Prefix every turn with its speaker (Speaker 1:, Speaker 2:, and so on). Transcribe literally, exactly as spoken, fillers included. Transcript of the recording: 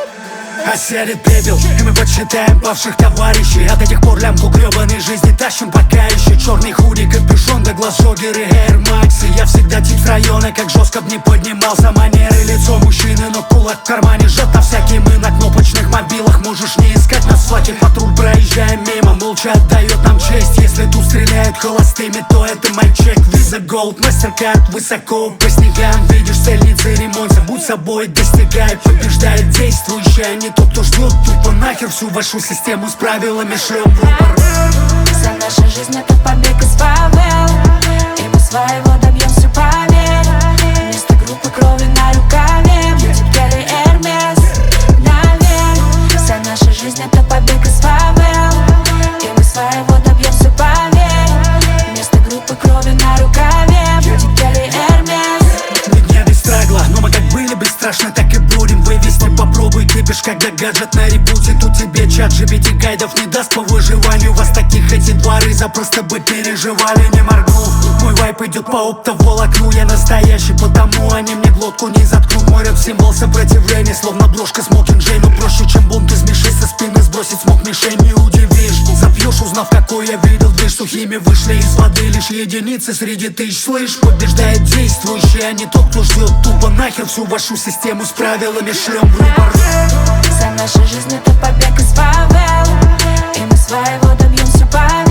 Speaker 1: Осядет пепел, и мы подсчитаем павших товарищей. От этих пор лямку гребаной жизни тащим пока еще. Черный худи, капюшон, да глаз джоггеры, Air Max. И я всегда тип с района, как жестко б не поднимался. Манеры, лицо мужчины, но кулак в кармане жжет. На всякие мы на кнопочных мобилах. Можешь не искать нас в слаке, патруль проезжаем мимо. Молча отдает нам честь. Если тут стреляют холостыми, то это мой чек. Visa Gold, MasterCard, высоко по снегам. Видишь цель, не церемонься, будь собой, достигай. Побеждает действующая, а не тот, кто ждет. Тупо нахер всю вашу систему с правилами шлем в рупор.
Speaker 2: Вся наша жизнь это побег из фавел, и мы своего добьемся, поверь. Вместо группы крови на рукаве будет Келли Эрмес, наверх. Вся наша жизнь это побег из фавел, и мы своего добьемся, поверь. Вместо группы крови на рукаве будет Келли Эрмес.
Speaker 1: Мы дня без страгла, но мы как были бесстрашны, так и будем. Вывести попробуй кипиш, когда гаджет на ребуте. Тут тебе чат джи пи ти гайдов не даст по выживанию. Вас таких эти дворы запросто бы переживали, не моргнув. Мой вайп идет по оптоволокну, я настоящий, потому они мне глотку не заткнут. Мой рэп символ сопротивления, словно брошка с Mockingjay. Но проще, чем бунт из мишей со спины сбросить смог мишень, не удивишь. Запьешь, узнав, какой я видел движ. Сухими вышли из воды лишь единицы среди тысяч, слышь. Побеждает действующий, а не тот, кто ждет. Тупо нахер всю вашу систему с правилами шлем в рупор.
Speaker 2: Вся наша жизнь это побег из фавел, и мы своего добьемся, поверь.